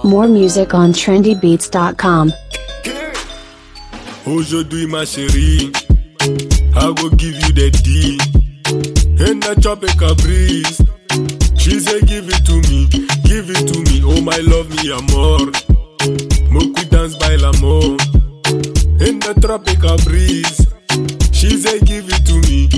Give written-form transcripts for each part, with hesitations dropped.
More music on trendybeats.com. Aujourd'hui ma chérie, I go give you the D. In the tropical breeze, she say give it to me, oh my love me amor. Moku dance by l'amour. In the tropical breeze, she say give it to me.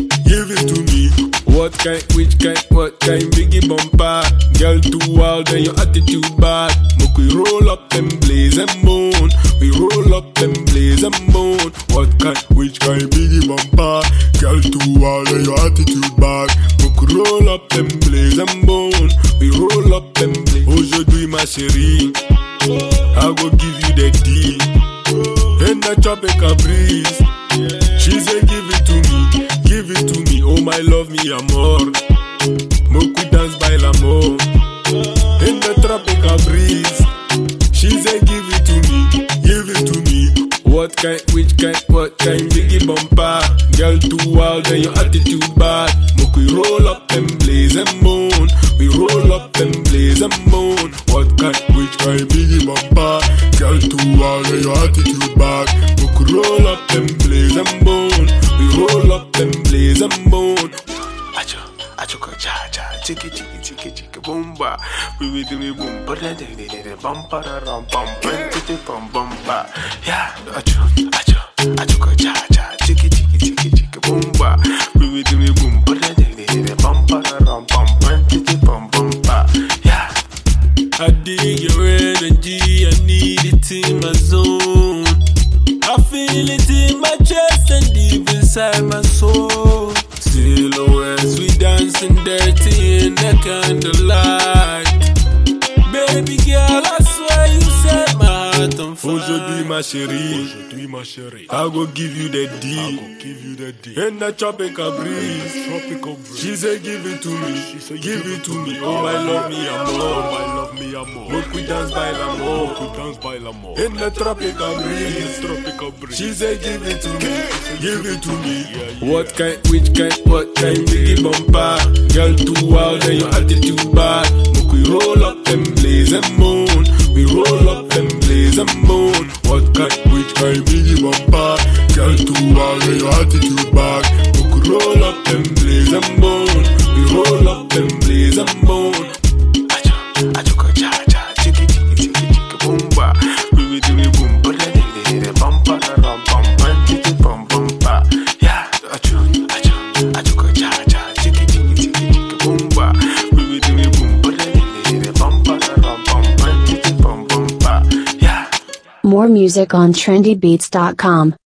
What kind, what kind, biggie bumper. Girl too wild and your attitude bad. Moku we roll up and blaze and moon. We roll up and blaze and moon. What kind, which kind, biggie bumper. Girl too wild and your attitude bad. Moku roll up and blaze and moon. We roll up and blaze. Aujourd'hui ma chérie, I go give you the D. In the tropical breeze, she say give it to me, oh my love me amor. Moku dance by l'amour. In the tropical breeze, she say give it to me. What kind, which kind, what kind, biggie bumper. Girl too wild and your attitude bad. Moku we roll up and blaze and moon. We roll up and blaze and moon. What kind, which kind, biggie bumper. Girl too wild and your attitude bad. Moku roll up and blaze and moon. We roll up and blaze and moon. Acho cha cha, chiki boomba. We do me boom, but then they bumper ram bum, bum bumba. Yeah, acho cha cha, chiki boomba. We do me boom, but then they bumper ram bum, bumba. Yeah, I dig your energy, I need it in my zone. I feel it in my chest and deep inside my soul. Silhouettes, we dancing dirty in the candlelight. Baby girl, I swear you set my heart on fire. Aujourd'hui ma chérie, I go give you the D. In the tropical breeze, she say give it to me, oh my love me amor. Moku dance by l'amour. In the tropical breeze, she say give it to me. What kind, which kind, what kind, biggie bumper. Girl too wild and your attitude bad. Moku we roll up and blaze and moon. We roll up and blaze and moon. What kind, which kind, biggie bumper. Girl too wild and your attitude bad. Moku roll up and blaze and moon. We roll up and blaze and moon. Acho cha cha, chiki boomba. We do me boom, but then they bumper ram bum, bumba. Yeah, acho cha cha, chiki boomba. We do me boom, but then they bumper ram bum, bumba. Yeah. More music on trendybeats.com.